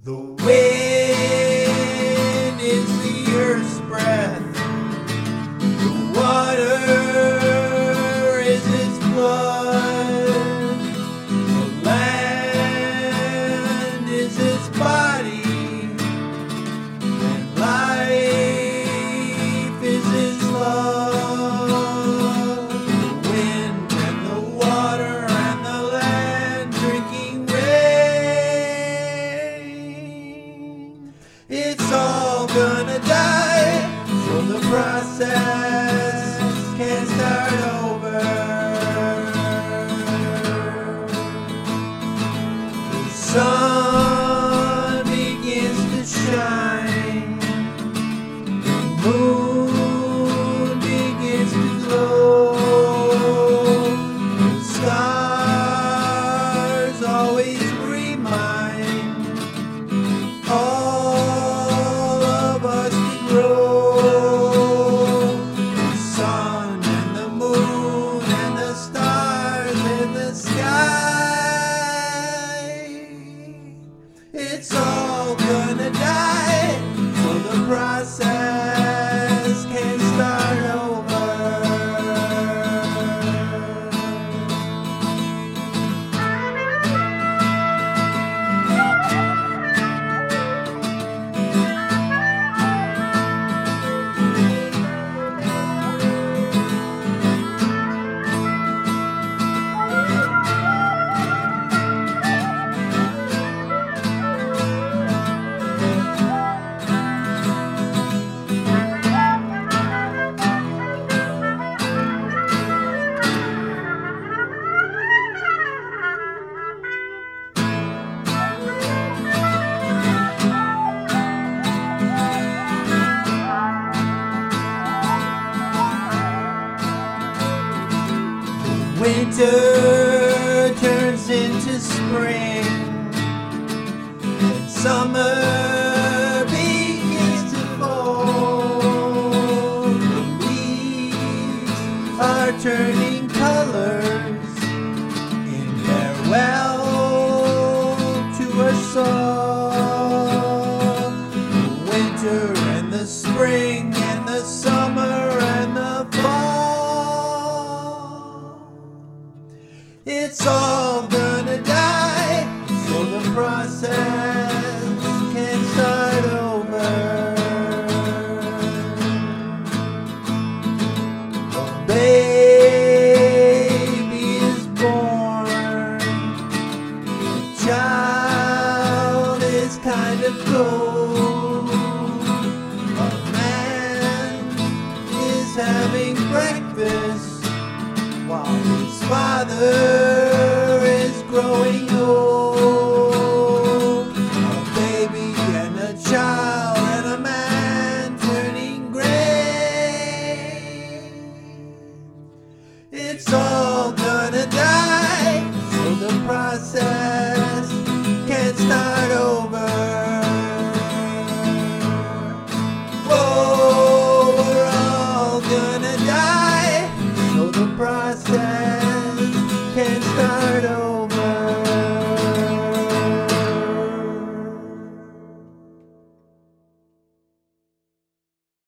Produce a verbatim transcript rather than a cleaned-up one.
The wind is the earth's breath. The water is its blood. The land is its body. And life is its love. The wind and the water and the land drinking rain. It's all gonna die, so the process can start over. The sun begins to shine. The moon begins to glow. The stars always remind all of us to grow. The sun and the moon and the stars in the sky. It's all gonna die, so the process can start over. Winter turns into spring, and summer begins to fall. The leaves are turning colors in farewell to us all. The winter and the spring and the summer and the fall. It's all gonna die, so the process can start over. A baby is born. The child is kind of cold. A man is having breakfast while his father is growing old. A baby and a child and a man turning gray. It's all